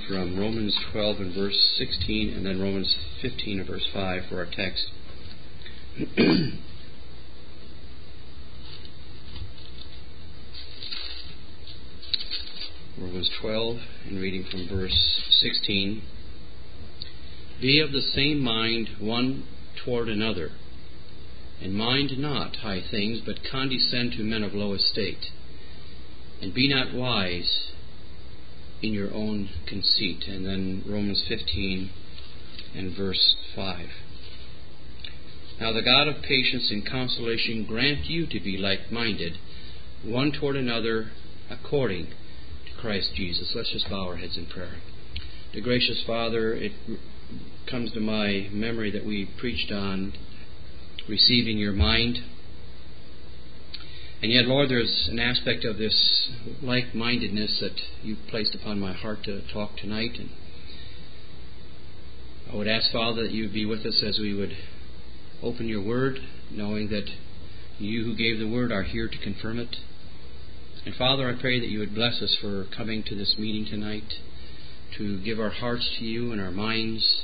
from Romans 12 and verse 16 and then Romans 15 and verse 5 for our text. Romans 12 and reading from verse 16. Be of the same mind one toward another, and mind not high things, but condescend to men of low estate. And be not wise in your own conceit. And then Romans 15 and verse 5. Now the God of patience and consolation grant you to be like-minded, one toward another, according to Christ Jesus. Let's just bow our heads in prayer. Dear gracious Father, it comes to my memory that we preached on receiving your mind. And yet, Lord, there's an aspect of this like-mindedness that you've placed upon my heart to talk tonight. And I would ask, Father, that you would be with us as we would open your word, knowing that you who gave the word are here to confirm it. And Father, I pray that you would bless us for coming to this meeting tonight, to give our hearts to you and our minds.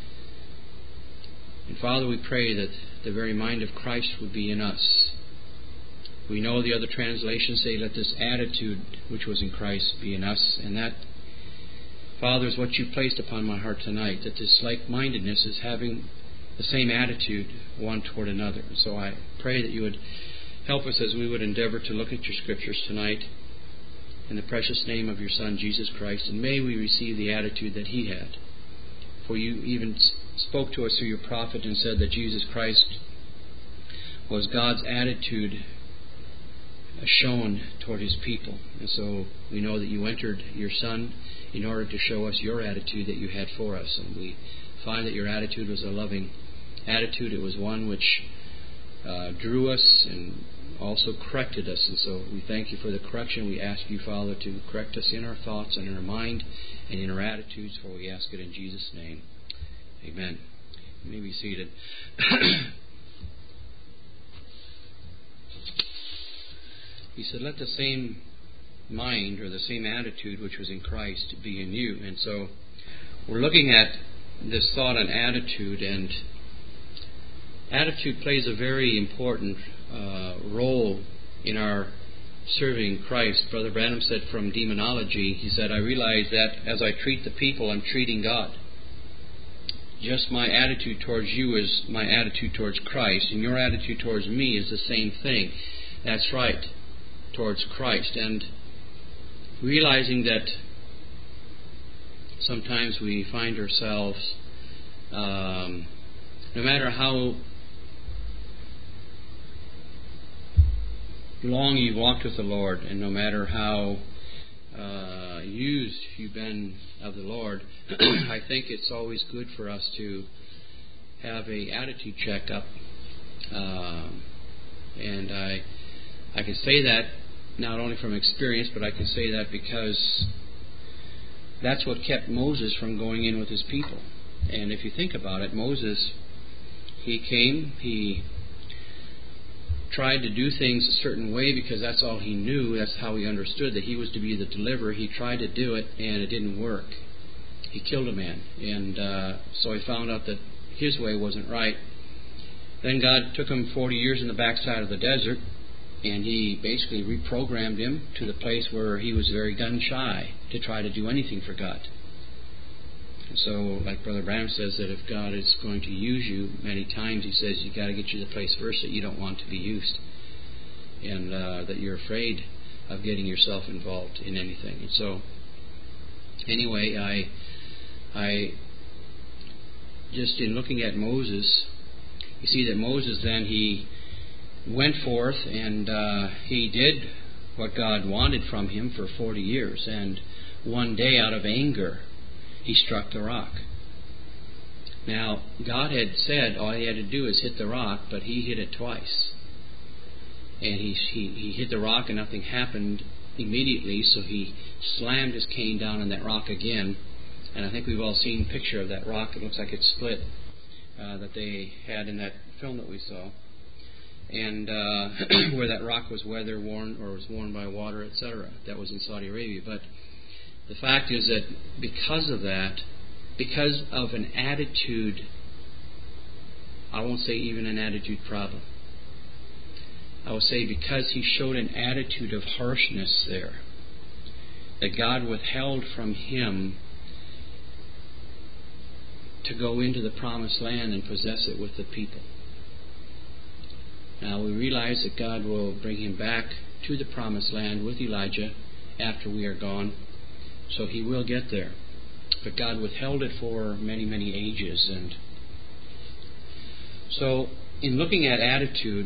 And Father, we pray that the very mind of Christ would be in us. We know the other translations say, let this attitude which was in Christ be in us. And that, Father, is what you placed upon my heart tonight, that this like-mindedness is having the same attitude one toward another. And so I pray that you would help us as we would endeavor to look at your scriptures tonight in the precious name of your Son, Jesus Christ. And may we receive the attitude that he had. For you even spoke to us through your prophet and said that Jesus Christ was God's attitude shown toward his people. And so we know that you entered your Son in order to show us your attitude that you had for us. And we find that your attitude was a loving attitude. It was one which drew us and also corrected us. And so we thank you for the correction. We ask you, Father, to correct us in our thoughts and in our mind and in our attitudes, for we ask it in Jesus' name. Amen. You may be seated. He said, let the same mind or the same attitude which was in Christ be in you. And so we're looking at this thought on attitude, and attitude plays a very important role in our serving Christ. Brother Branham said from demonology, he said, I realize that as I treat the people, I'm treating God. Just my attitude towards you is my attitude towards Christ, and your attitude towards me is the same thing. That's right, towards Christ. And realizing that sometimes we find ourselves, no matter how long you've walked with the Lord, and no matter how used you've been of the Lord, I think it's always good for us to have a attitude checkup. And I can say that not only from experience, but I can say that because that's what kept Moses from going in with his people. And if you think about it, Moses, he came, he tried to do things a certain way because that's all he knew. That's how he understood that he was to be the deliverer. He tried to do it, and it didn't work. He killed a man. And so he found out that his way wasn't right. Then God took him 40 years in the backside of the desert, and he basically reprogrammed him to the place where he was very gun-shy to try to do anything for God. And so, like Brother Branham says, that if God is going to use you many times, he says you've got to get you to the place first that you don't want to be used, and that you're afraid of getting yourself involved in anything. And so, anyway, I just in looking at Moses, you see that Moses then, he went forth and he did what God wanted from him for 40 years. And one day, out of anger, he struck the rock. Now, God had said all he had to do is hit the rock, but he hit it twice. And he hit the rock and nothing happened immediately, so he slammed his cane down on that rock again. And I think we've all seen a picture of that rock. It looks like it's split, that they had in that film that we saw. And where that rock was weather-worn or was worn by water, etc. That was in Saudi Arabia. But The fact is that because of that, because of an attitude, I won't say even an attitude problem, I will say because he showed an attitude of harshness there, that God withheld from him to go into the promised land and possess it with the people. Now we realize that God will bring him back to the promised land with Elijah after we are gone, so he will get there. But God withheld it for many, many ages. And so in looking at attitude,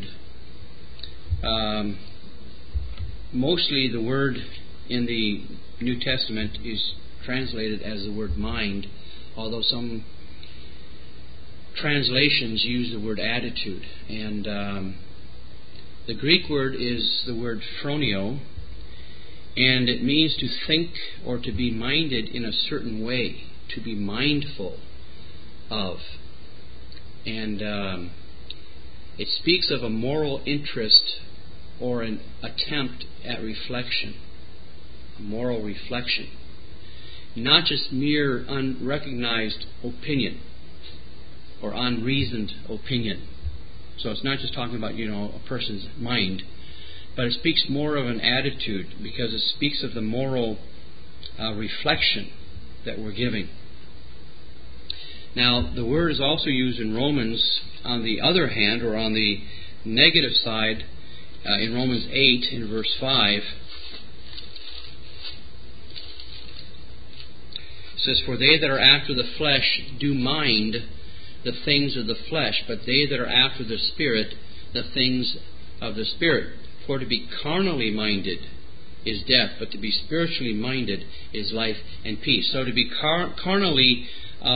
mostly the word in the New Testament is translated as the word mind, although some translations use the word attitude. And the Greek word is the word phroneo, and it means to think or to be minded in a certain way, to be mindful of. And it speaks of a moral interest or an attempt at reflection, a moral reflection, not just mere unrecognized opinion or unreasoned opinion. So it's not just talking about, a person's mind, but it speaks more of an attitude, because it speaks of the moral reflection that we're giving. Now, the word is also used in Romans on the other hand, or on the negative side, in Romans 8 in verse 5. It says, "For they that are after the flesh do mind the things of the flesh, but they that are after the Spirit, the things of the Spirit. For to be carnally minded is death, but to be spiritually minded is life and peace." So to be carnally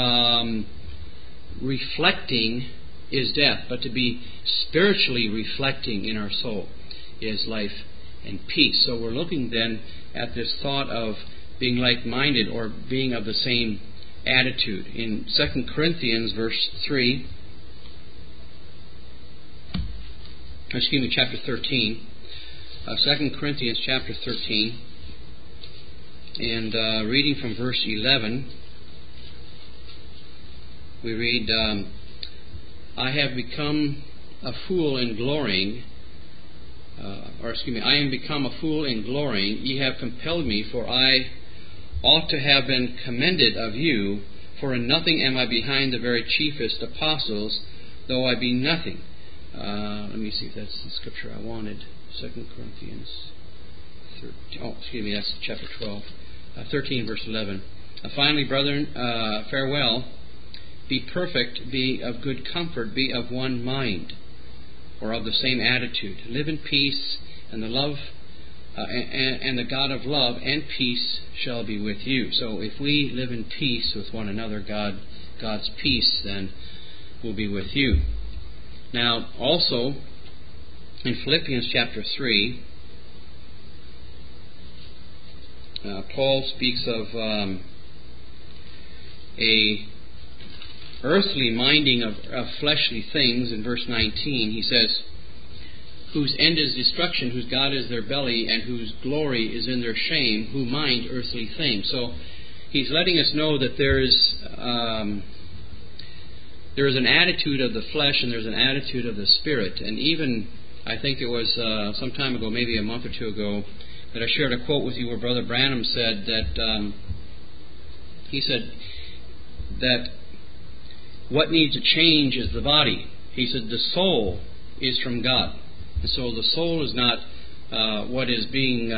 reflecting is death, but to be spiritually reflecting in our soul is life and peace. So we're looking then at this thought of being like-minded, or being of the same attitude. In 2 Corinthians chapter 13, 2 Corinthians chapter 13, and reading from verse 11, we read, "I have become a fool in glorying, I am become a fool in glorying. Ye have compelled me, for I ought to have been commended of you. For in nothing am I behind the very chiefest apostles, though I be nothing." Let me see if that's the scripture I wanted. 2 Corinthians 13. That's chapter 12. 13, verse 11. "Finally, brethren, farewell. Be perfect, be of good comfort, be of one mind," or of the same attitude. "Live in peace, and the love and the God of love and peace shall be with you." So if we live in peace with one another, God's peace then will be with you. Now, also in Philippians chapter 3, Paul speaks of a earthly minding of fleshly things. In verse 19, he says, "Whose end is destruction, whose God is their belly, and whose glory is in their shame, who mind earthly things." So he's letting us know that there is an attitude of the flesh and there's an attitude of the Spirit. And even, I think it was some time ago, maybe a month or two ago, that I shared a quote with you where Brother Branham said that he said that what needs to change is the body. He said the soul is from God. And so the soul is not what is being,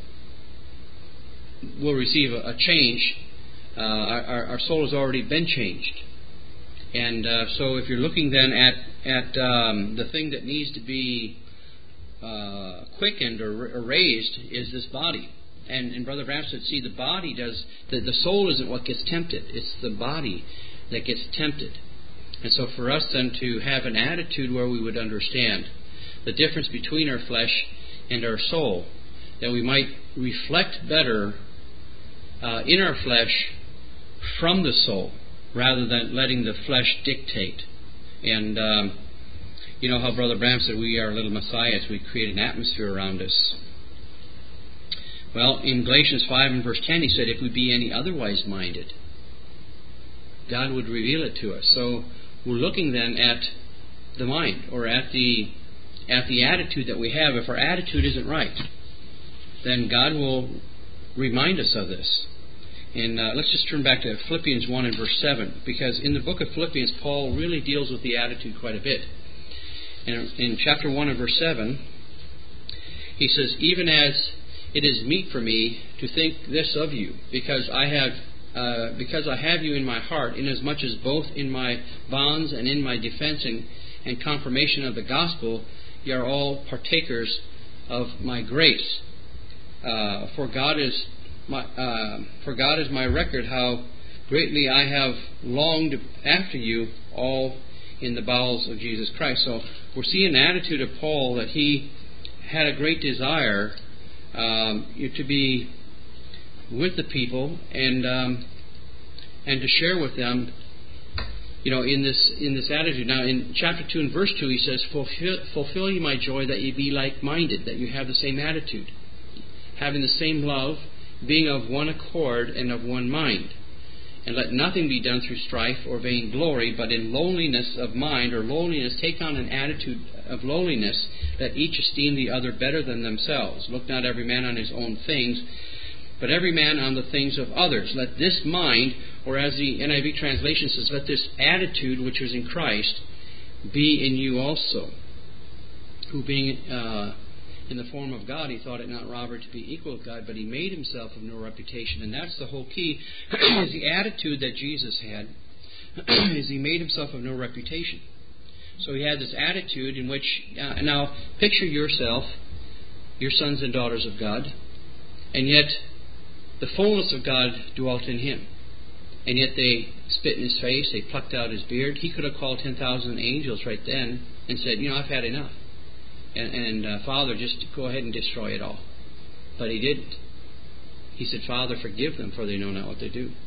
will receive a change. Our soul has already been changed. And so if you're looking then at the thing that needs to be quickened or raised is this body. And Brother Branham said, see, the body does, the soul isn't what gets tempted. It's the body that gets tempted. And so for us then to have an attitude where we would understand the difference between our flesh and our soul, that we might reflect better in our flesh from the soul, rather than letting the flesh dictate. And you know how Brother Branham said we are little messiahs. We create an atmosphere around us. Well, in Galatians 5 and verse 10, he said, if we be any otherwise minded, God would reveal it to us. So we're looking then at the mind, or at the attitude that we have. If our attitude isn't right, then God will remind us of this. And let's just turn back to Philippians 1 and verse 7, because in the book of Philippians, Paul really deals with the attitude quite a bit. And in chapter 1 and verse 7, he says, even as it is meet for me to think this of you, because I have you in my heart, inasmuch as both in my bonds and in my defense and confirmation of the gospel, ye are all partakers of my grace. For God is my record, how greatly I have longed after you all in the bowels of Jesus Christ. So we're seeing an attitude of Paul that he had a great desire to be with the people and to share with them, in this attitude. Now, in chapter 2 and verse 2, he says, "Fulfill ye my joy, that ye be like-minded," that you have the same attitude, having the same love, being of one accord and of one mind. And let nothing be done through strife or vain glory, but in lowliness of mind, or lowliness, take on an attitude of lowliness, let each esteem the other better than themselves. Look not every man on his own things, but every man on the things of others. Let this mind, or as the NIV translation says, let this attitude which was in Christ be in you also, who being in the form of God, he thought it not robbery to be equal with God, but he made himself of no reputation. And that's the whole key, is the attitude that Jesus had, is he made himself of no reputation. So he had this attitude in which, now picture yourself, your sons and daughters of God, and yet the fullness of God dwelt in him. And yet they spit in his face, they plucked out his beard. He could have called 10,000 angels right then and said, I've had enough. And Father, just go ahead and destroy it all. But he didn't. He said, Father, forgive them, for they know not what they do.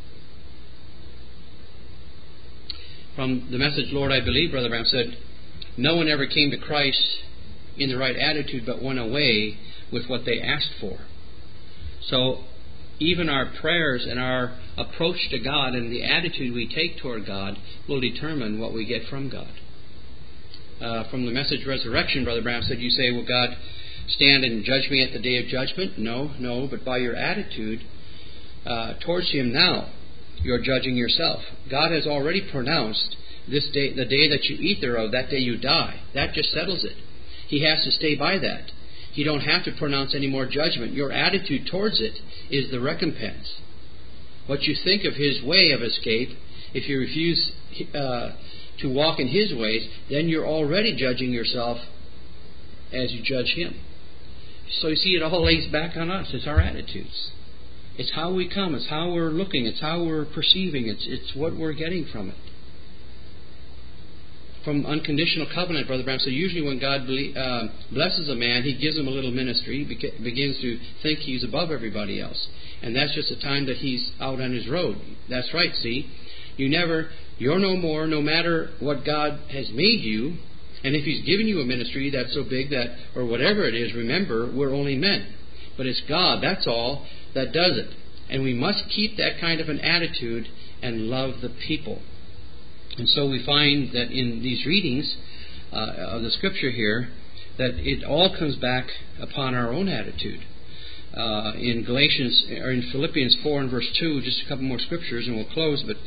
From the Message, Lord, I believe, Brother Branham said, no one ever came to Christ in the right attitude, but went away with what they asked for. So even our prayers and our approach to God and the attitude we take toward God will determine what we get from God. From the Message Resurrection, Brother Branham said, you say, will God stand and judge me at the day of judgment? No, but by your attitude towards him now, you're judging yourself. God has already pronounced this day, the day that you eat thereof, that day you die. That just settles it. He has to stay by that. You don't have to pronounce any more judgment. Your attitude towards it is the recompense. What you think of his way of escape, if you refuse to walk in his ways, then you're already judging yourself as you judge him. So you see, it all lays back on us. It's our attitudes. It's how we come. It's how we're looking. It's how we're perceiving. It's what we're getting from it. From unconditional covenant, Brother Branham, so usually when God blesses a man, he gives him a little ministry. He begins to think he's above everybody else. And that's just the time that he's out on his road. That's right, see. You're no more, no matter what God has made you. And if he's given you a ministry that's so big that, or whatever it is, remember, we're only men. But it's God, that's all, that does it. And we must keep that kind of an attitude and love the people. And so we find that in these readings of the Scripture here, that it all comes back upon our own attitude. In Philippians 4 and verse 2, just a couple more scriptures and we'll close, but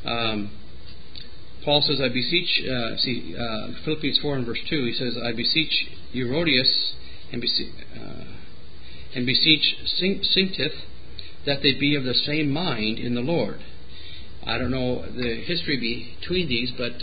Paul says, I beseech, Philippians 4 and verse 2, he says, I beseech Herodias and beseech Syntyche that they be of the same mind in the Lord. I don't know the history between these, but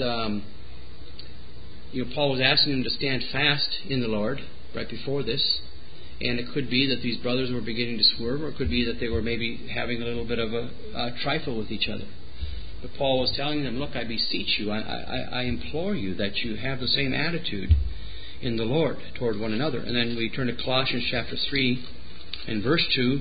Paul was asking them to stand fast in the Lord right before this, and it could be that these brothers were beginning to swerve, or it could be that they were maybe having a little bit of a trifle with each other. But Paul was telling them, look, I beseech you, I implore you that you have the same attitude in the Lord toward one another. And then we turn to Colossians chapter 3 and verse 2.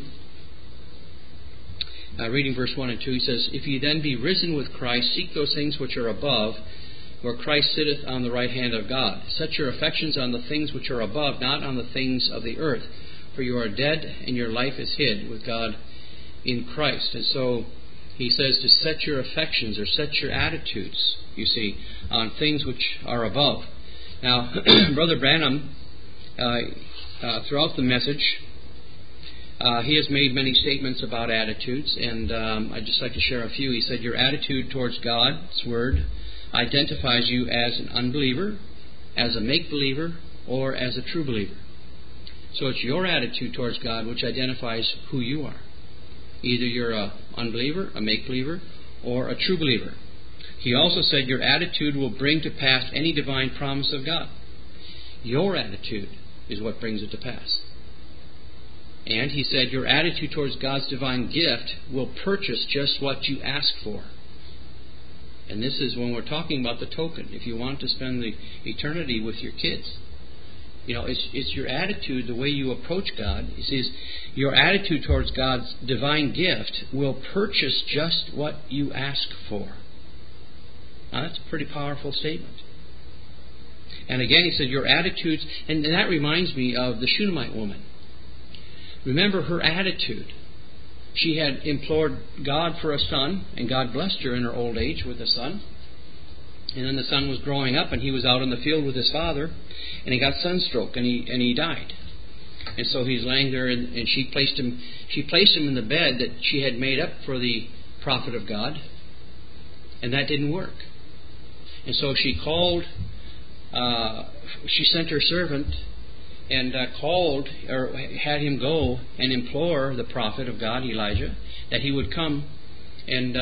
Reading verse 1 and 2, he says, if ye then be risen with Christ, seek those things which are above, where Christ sitteth on the right hand of God. Set your affections on the things which are above, not on the things of the earth. For you are dead, and your life is hid with God in Christ. And so he says to set your affections or set your attitudes, you see, on things which are above. Now, Brother Branham, throughout the message, he has made many statements about attitudes, and I'd just like to share a few. He said, your attitude towards God's Word identifies you as an unbeliever, as a make-believer, or as a true believer. So it's your attitude towards God which identifies who you are. Either you're an unbeliever, a make-believer, or a true believer. He also said your attitude will bring to pass any divine promise of God. Your attitude is what brings it to pass. And he said your attitude towards God's divine gift will purchase just what you ask for. And this is when we're talking about the token. If you want to spend the eternity with your kids, it's your attitude, the way you approach God. He says your attitude towards God's divine gift will purchase just what you ask for. Now, that's a pretty powerful statement. And again, he said your attitudes, and that reminds me of the Shunammite woman. Remember her attitude. She had implored God for a son, and God blessed her in her old age with a son. And then the son was growing up, and he was out in the field with his father, and he got sunstroke, and he died. And so he's laying there, and she placed him in the bed that she had made up for the prophet of God, and that didn't work. And so she called. She sent her servant and called, or had him go and implore the prophet of God, Elijah, that he would come and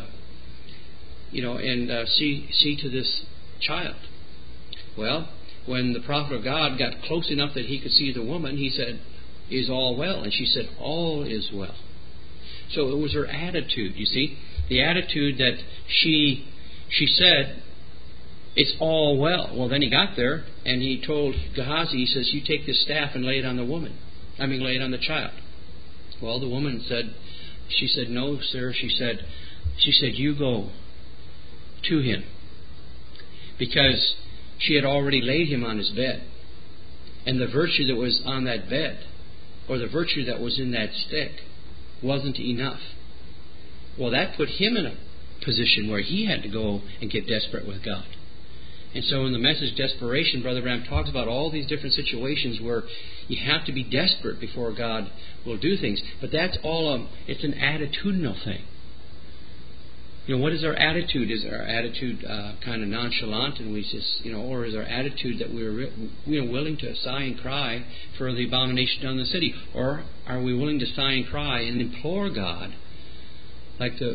see to this child. Well, when the prophet of God got close enough that he could see the woman, he said, "Is all well?" And she said, "All is well." So it was her attitude, you see, the attitude that she said, "It's all well." Well, then he got there and he told Gehazi, he says, "You take this staff and lay it on the woman. Lay it on the child." Well, the woman said, "No, sir." She said, "You go to him," because she had already laid him on his bed, and the virtue that was on that bed, or the virtue that was in that stick, wasn't enough. Well, that put him in a position where he had to go and get desperate with God. And so in the message Desperation, Brother Branham talks about all these different situations where you have to be desperate before God will do things. But that's all it's an attitudinal thing. What is our attitude? Is our attitude kind of nonchalant, and we just, or is our attitude that we're willing to sigh and cry for the abomination done in the city, or are we willing to sigh and cry and implore God, like the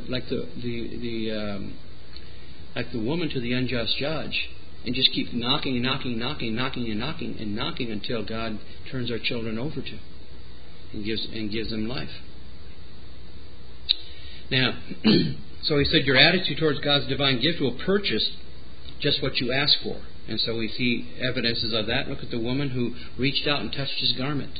woman to the unjust judge, and just keep knocking and knocking until God turns our children over to and gives them life. Now. So he said, your attitude towards God's divine gift will purchase just what you ask for. And so we see evidences of that. Look at the woman who reached out and touched his garment.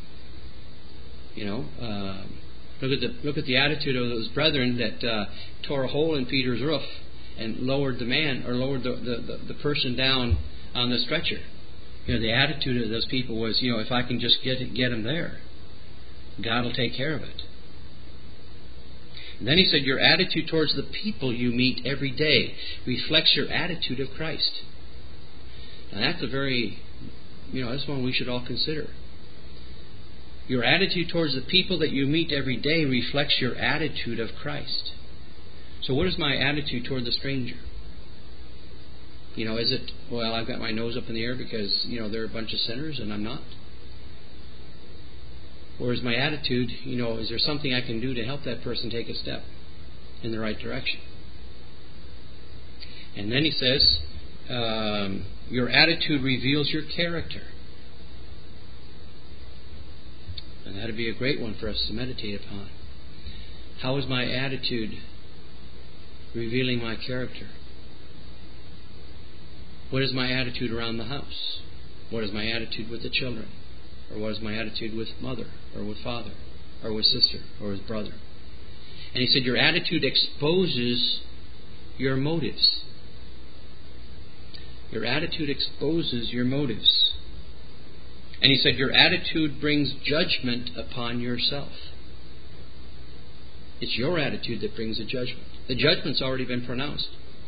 Look at the attitude of those brethren that tore a hole in Peter's roof and lowered the person down on the stretcher. The attitude of those people was, if I can just get him there, God will take care of it. And then he said, your attitude towards the people you meet every day reflects your attitude of Christ. Now that's that's one we should all consider. Your attitude towards the people that you meet every day reflects your attitude of Christ. So what is my attitude toward the stranger? Is it, I've got my nose up in the air because, they're a bunch of sinners and I'm not? Or is my attitude, is there something I can do to help that person take a step in the right direction? And then he says, your attitude reveals your character. And that would be a great one for us to meditate upon. How is my attitude revealing my character? What is my attitude around the house? What is my attitude with the children? Or what is my attitude with mother, or with father, or with sister, or with brother? And he said, your attitude exposes your motives. Your attitude exposes your motives. And he said, your attitude brings judgment upon yourself. It's your attitude that brings the judgment. The judgment's already been pronounced.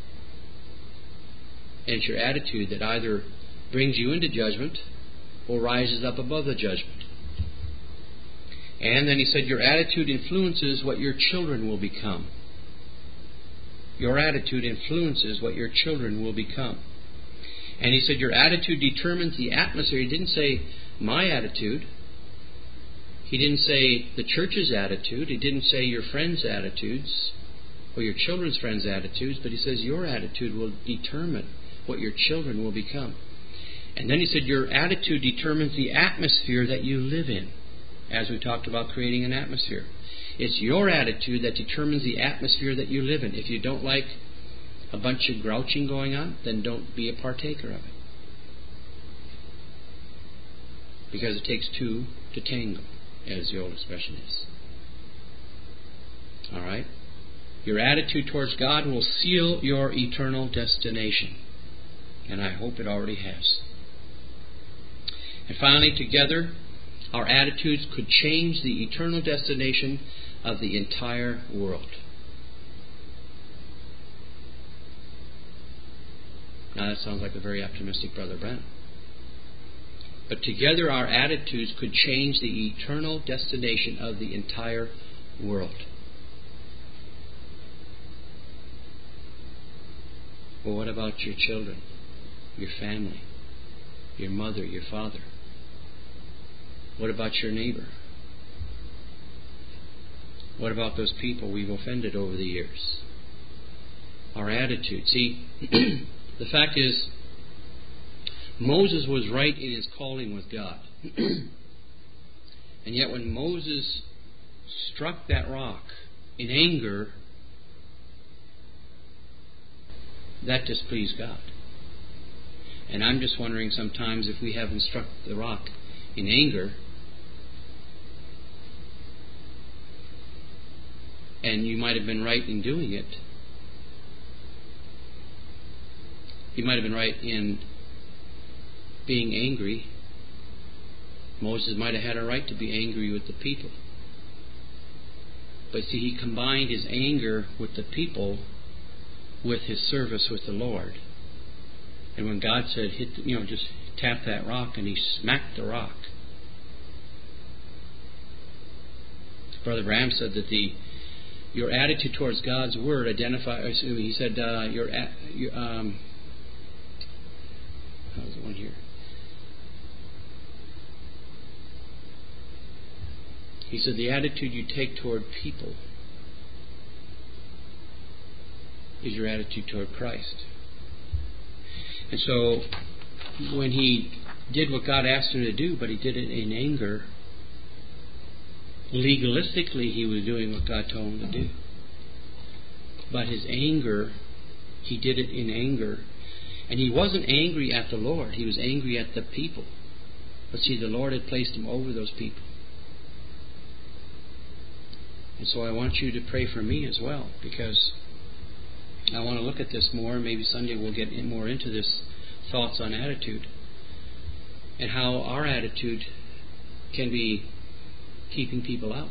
And it's your attitude that either brings you into judgment or rises up above the judgment. And then he said, your attitude influences what your children will become. Your attitude influences what your children will become. And he said, your attitude determines the atmosphere. He didn't say my attitude. He didn't say the church's attitude. He didn't say your friends' attitudes or your children's friends' attitudes. But he says your attitude will determine what your children will become. And then he said, your attitude determines the atmosphere that you live in. As we talked about creating an atmosphere. It's your attitude that determines the atmosphere that you live in. If you don't like a bunch of grouching going on, then don't be a partaker of it. Because it takes two to tango, as the old expression is. All right? Your attitude towards God will seal your eternal destination. And I hope it already has. And finally, together, our attitudes could change the eternal destination of the entire world. Now that sounds like a very optimistic Brother Branham. But together our attitudes could change the eternal destination of the entire world. Well, what about your children, your family, your mother, your father? What about your neighbor? What about those people we've offended over the years? Our attitude. See, the fact is, Moses was right in his calling with God. And yet when Moses struck that rock in anger, that displeased God. And I'm just wondering sometimes if we haven't struck the rock in anger, and you might have been right in doing it. You might have been right in being angry. Moses might have had a right to be angry with the people. But see, he combined his anger with the people with his service with the Lord. And when God said, just tap that rock, and he smacked the rock. Brother Branham said that your attitude towards God's Word identifies. He said, how's the one here? He said, the attitude you take toward people is your attitude toward Christ. And so, when he did what God asked him to do, but he did it in anger, legalistically, he was doing what God told him to do. But his anger, he did it in anger. And he wasn't angry at the Lord. He was angry at the people. But see, the Lord had placed him over those people. And so I want you to pray for me as well, because I want to look at this more. Maybe Sunday we'll get more into this thoughts on attitude and how our attitude can be keeping people out.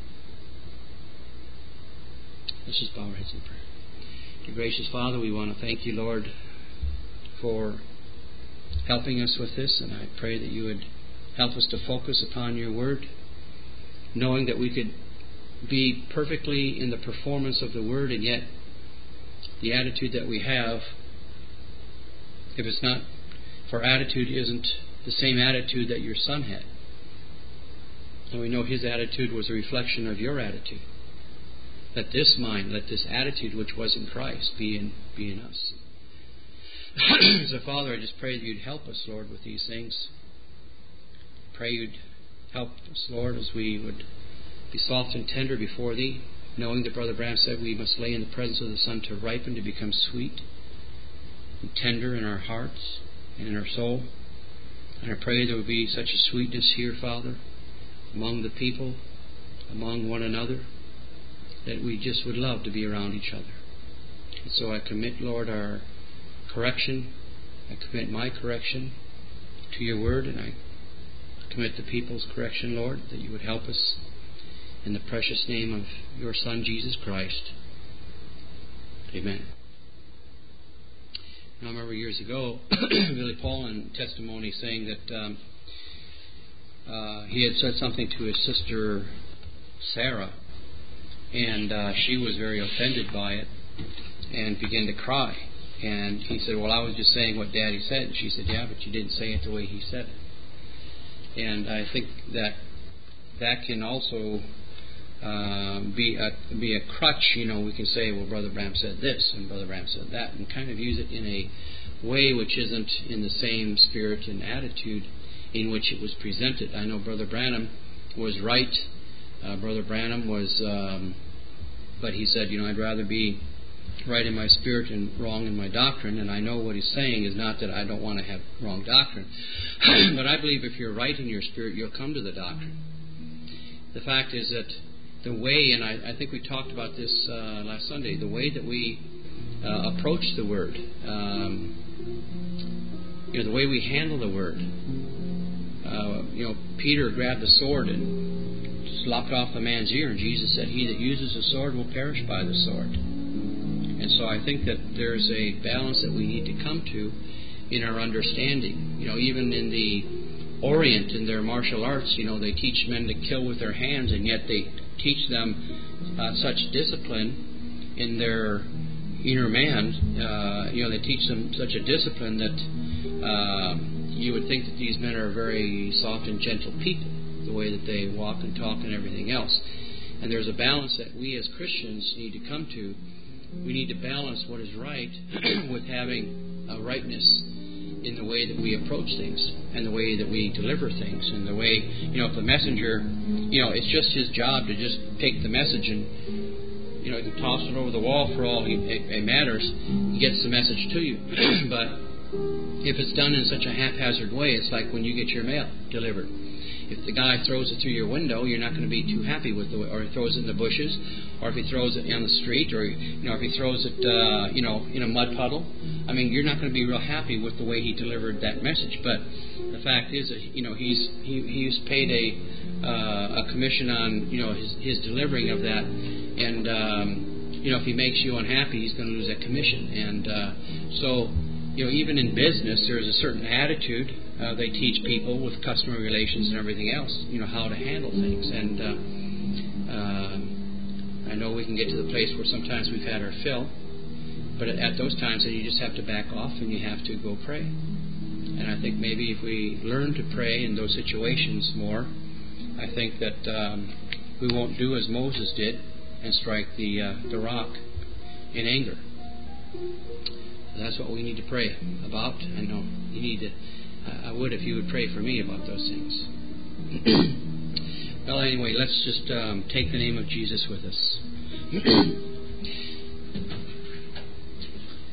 Let's just bow our heads in prayer. Dear gracious Father, we want to thank you, Lord, for helping us with this, and I pray that you would help us to focus upon your word, knowing that we could be perfectly in the performance of the word, and yet the attitude that we have, if it's not, if our attitude isn't the same attitude that your Son had. And we know his attitude was a reflection of your attitude. Let this mind, let this attitude which was in Christ be in us. So Father, I just pray that you'd help us, Lord, with these things. Pray you'd help us, Lord, as we would be soft and tender before thee, knowing that Brother Branham said we must lay in the presence of the Son to ripen, to become sweet and tender in our hearts and in our soul. And I pray there would be such a sweetness here, Father, among the people, among one another, that we just would love to be around each other. And so I commit, Lord, our correction. I commit my correction to your word, and I commit the people's correction, Lord, that you would help us in the precious name of your Son, Jesus Christ. Amen. I remember years ago, Billy Paul in testimony saying that he had said something to his sister Sarah, and she was very offended by it and began to cry. And he said, well, I was just saying what Daddy said. And she said, yeah, but you didn't say it the way he said it. And I think that can also be a crutch. We can say, well, Brother Branham said this and Brother Branham said that, and kind of use it in a way which isn't in the same spirit and attitude in which it was presented. I know Brother Branham was right. Brother Branham was, but he said, I'd rather be right in my spirit and wrong in my doctrine. And I know what he's saying is not that I don't want to have wrong doctrine, but I believe if you're right in your spirit, you'll come to the doctrine. The fact is that the way, and I think we talked about this last Sunday, the way that we approach the Word, the way we handle the Word. Peter grabbed the sword and just lopped off the man's ear, and Jesus said, he that uses the sword will perish by the sword. And so I think that there's a balance that we need to come to in our understanding. Even in the Orient, in their martial arts, they teach men to kill with their hands, and yet they teach them such discipline in their inner man. They teach them such a discipline that you would think that these men are very soft and gentle people, the way that they walk and talk and everything else. And there's a balance that we as Christians need to come to. We need to balance what is right with having a rightness in the way that we approach things and the way that we deliver things and the way, if the messenger, it's just his job to just take the message and, he can toss it over the wall for all it matters. He gets the message to you. But if it's done in such a haphazard way, it's like when you get your mail delivered. If the guy throws it through your window, you're not going to be too happy with the way, or he throws it in the bushes, or if he throws it on the street, or if he throws it, in a mud puddle. I mean, you're not going to be real happy with the way he delivered that message. But the fact is that he's paid a commission on his delivering of that, and if he makes you unhappy, he's going to lose that commission. And so even in business, there's a certain attitude. They teach people with customer relations and everything else, how to handle things. And I know we can get to the place where sometimes we've had our fill, but at those times, then you just have to back off and you have to go pray. And I think maybe if we learn to pray in those situations more, I think that we won't do as Moses did and strike the rock in anger. That's what we need to pray about. I know you need to. I would if you would pray for me about those things. Well, anyway, let's just take the name of Jesus with us.